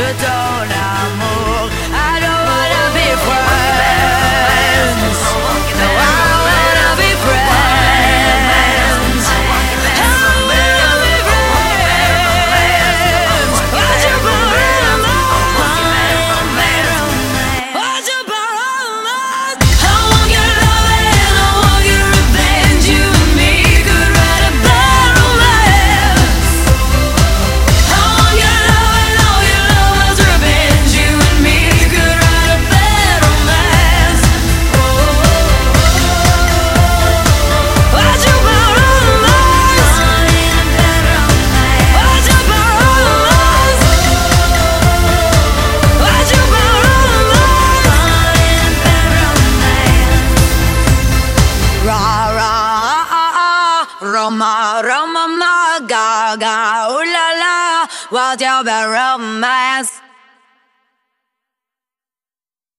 de ton amour. I don't wanna be friends. No, I wanna be friends. I wanna be friends. What you borrow What you borrow I want your love and I want your revenge. You and me could write a bad romance. I want your love and all your love's revenge. You and me could write a bad romance. What you borrow What you borrow What you Ra ra Roma Roma ma ga ga ooh la la, what's your bad romance?